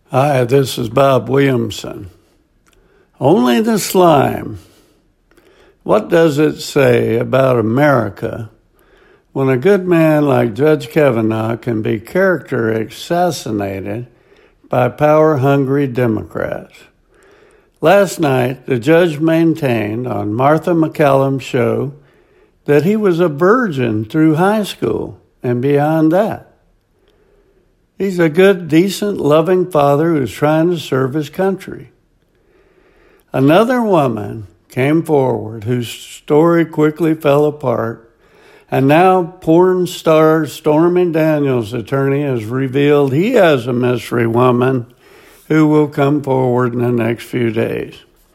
Hi, this is Bob Williamson. Only the slime. What does it say about America when a good man like Judge Kavanaugh can be character assassinated by power-hungry Democrats? Last night, the judge maintained on Martha MacCallum's show that he was a virgin through high school and beyond that. He's a good, decent, loving father who's trying to serve his country. Another woman came forward whose story quickly fell apart, and now porn star Stormy Daniels' attorney has revealed he has a mystery woman who will come forward in the next few days.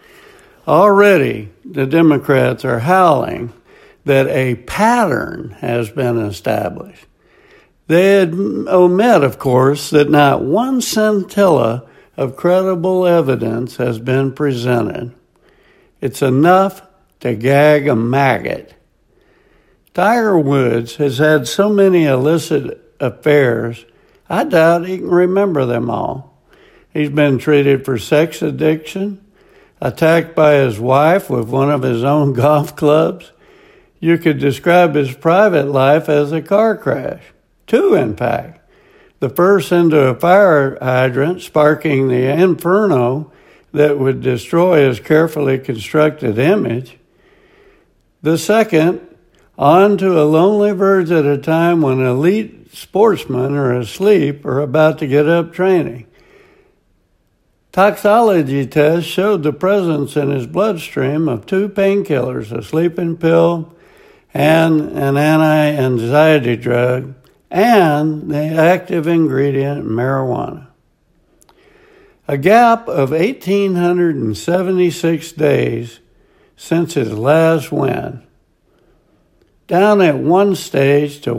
Already, the Democrats are howling that a pattern has been established. They omit, of course, that not one scintilla of credible evidence has been presented. It's enough to gag a maggot. Tiger Woods has had so many illicit affairs, I doubt he can remember them all. He's been treated for sex addiction, attacked by his wife with one of his own golf clubs. You could describe his private life as a car crash. Two, in fact. The first into a fire hydrant, sparking the inferno that would destroy his carefully constructed image. The second, onto a lonely verge at a time when elite sportsmen are asleep or about to get up training. Toxicology tests showed the presence in his bloodstream of two painkillers, a sleeping pill and an anti-anxiety drug, and the active ingredient, marijuana. A gap of 1,876 days since his last win, down at one stage to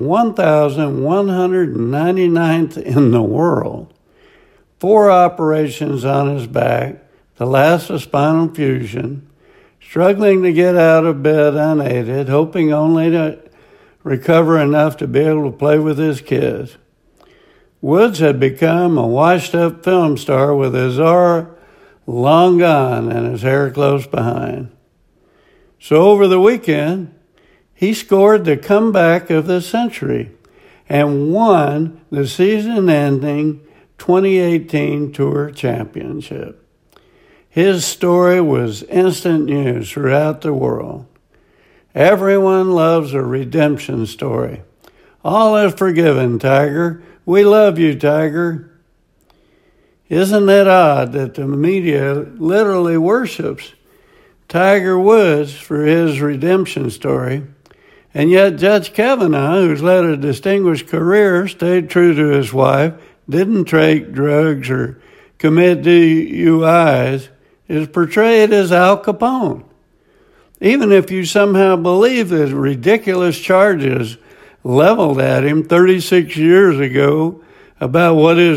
1,199th in the world, 4 operations on his back, the last a spinal fusion, struggling to get out of bed unaided, hoping only to recover enough to be able to play with his kids. Woods had become a washed-up film star with his aura long gone and his hair close behind. So over the weekend, he scored the comeback of the century and won the season-ending 2018 Tour Championship. His story was instant news throughout the world. Everyone loves a redemption story. All is forgiven, Tiger. We love you, Tiger. Isn't it odd that the media literally worships Tiger Woods for his redemption story, and yet Judge Kavanaugh, who's led a distinguished career, stayed true to his wife, didn't take drugs or commit DUIs, is portrayed as Al Capone. Even if you somehow believe the ridiculous charges leveled at him 36 years ago about what is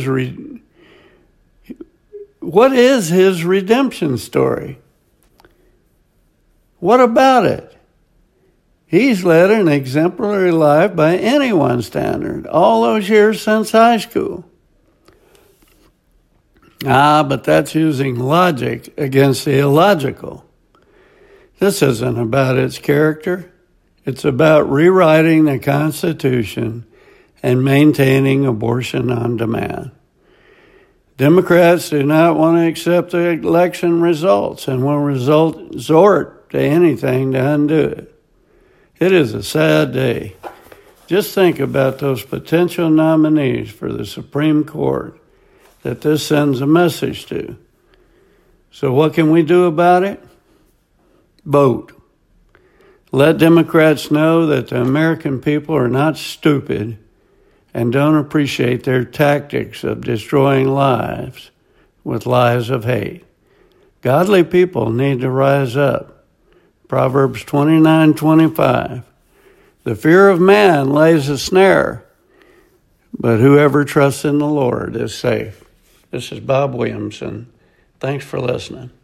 his redemption story? What about it? He's led an exemplary life by anyone's standard, all those years since high school. But that's using logic against the illogical. This isn't about its character. It's about rewriting the Constitution and maintaining abortion on demand. Democrats do not want to accept the election results and will resort to anything to undo it. It is a sad day. Just think about those potential nominees for the Supreme Court that this sends a message to. So what can we do about it? Vote. Let Democrats know that the American people are not stupid and don't appreciate their tactics of destroying lives with lies of hate. Godly people need to rise up. Proverbs 29:25. The fear of man lays a snare, but whoever trusts in the Lord is safe. This is Bob Williamson. Thanks for listening.